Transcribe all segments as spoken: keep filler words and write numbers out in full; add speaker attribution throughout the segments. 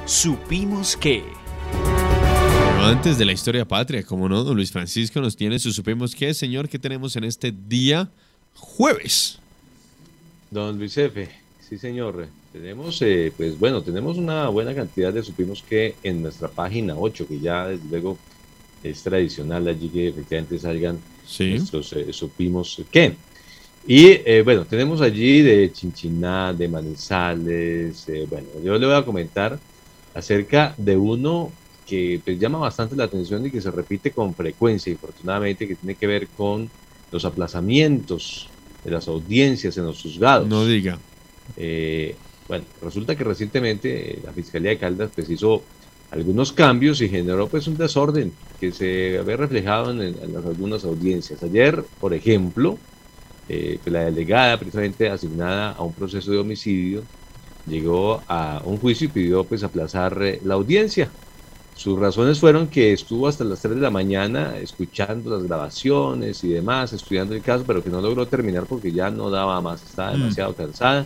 Speaker 1: Supimos que...
Speaker 2: Pero antes de la historia patria, como no, don Luis Francisco nos tiene su Supimos que, señor, que tenemos en este día jueves.
Speaker 3: Don Luis F., sí señor, tenemos, eh, pues bueno, tenemos una buena cantidad de Supimos que en nuestra página ocho, que ya desde luego es tradicional allí que efectivamente salgan
Speaker 2: sí.
Speaker 3: nuestros eh, Supimos que. Y eh, bueno, tenemos allí de Chinchiná, de Manizales, eh, bueno, yo le voy a comentar acerca de uno que pues, llama bastante la atención y que se repite con frecuencia, infortunadamente, que tiene que ver con los aplazamientos de las audiencias en los juzgados.
Speaker 2: No diga.
Speaker 3: Eh, bueno, resulta que recientemente eh, la Fiscalía de Caldas pues, hizo algunos cambios y generó pues un desorden que se ve reflejado en, en las, algunas audiencias. Ayer, por ejemplo, eh, pues, la delegada precisamente asignada a un proceso de homicidio llegó a un juicio y pidió pues aplazar eh, la audiencia. Sus razones fueron que estuvo hasta las tres de la mañana escuchando las grabaciones y demás, estudiando el caso, pero que no logró terminar porque ya no daba más, estaba demasiado mm. cansada.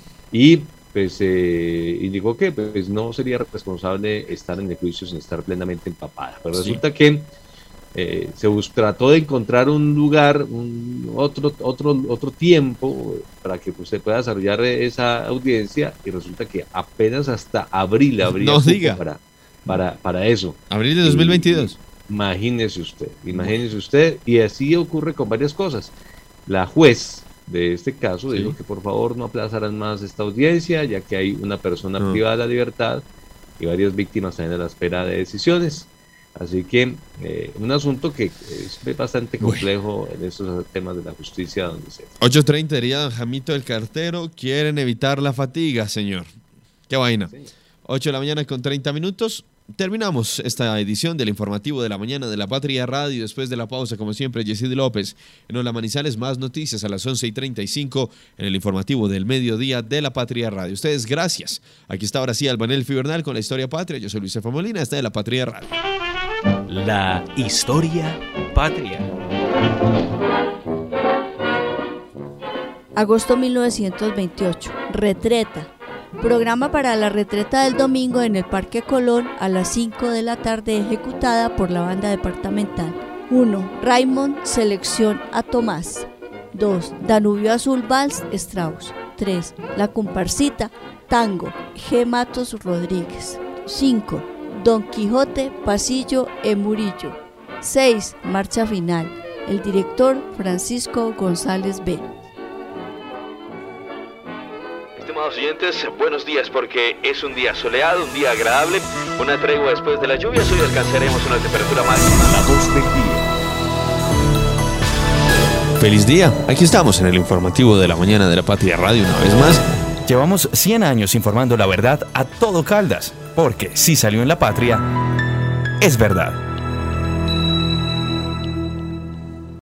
Speaker 3: Y pues eh, indicó que pues, no sería responsable estar en el juicio sin estar plenamente empapada. Pero sí. resulta que eh, se bus- trató de encontrar un lugar, un otro, otro, otro tiempo para que pues, se pueda desarrollar esa audiencia y resulta que apenas hasta abril habría
Speaker 2: no diga.
Speaker 3: para... Para, para eso.
Speaker 2: Abril de dos mil veintidós.
Speaker 3: Y, imagínese usted, imagínese usted, y así ocurre con varias cosas. La juez de este caso sí. dijo que por favor no aplazaran más esta audiencia, ya que hay una persona no. privada de la libertad y varias víctimas también a la espera de decisiones. Así que eh, un asunto que es bastante complejo bueno. en estos temas de la justicia. Donde se...
Speaker 2: ocho treinta diría don Jamito del Cartero, quieren evitar la fatiga, señor. Qué vaina. Sí. ocho de la mañana con treinta minutos. Terminamos esta edición del informativo de la mañana de la Patria Radio. Después de la pausa, como siempre, Yesid López. En Hola Manizales, más noticias a las once y treinta y cinco en el informativo del mediodía de la Patria Radio. Ustedes, gracias. Aquí está ahora sí Albanel Fibernal con la Historia Patria. Yo soy Luis F. Molina, esta de la Patria Radio.
Speaker 1: La Historia Patria.
Speaker 4: Agosto mil novecientos veintiocho. Retreta. Programa para la retreta del domingo en el Parque Colón a las cinco de la tarde, ejecutada por la banda departamental. uno. Raymond, selección a Tomás. dos. Danubio Azul, Vals, Strauss. tres. La comparsita, Tango, G. Matos Rodríguez. cinco. Don Quijote, Pasillo, E. Murillo. seis. Marcha final. El director, Francisco González B.
Speaker 5: Estimados oyentes, buenos días, porque es un día soleado, un día agradable, una tregua después de la lluvia. Hoy alcanzaremos una temperatura máxima.
Speaker 1: La voz del día.
Speaker 2: Feliz día, aquí estamos en el informativo de la mañana de la Patria Radio una vez más.
Speaker 1: Llevamos cien años informando la verdad a todo Caldas, porque si salió en la Patria, es verdad.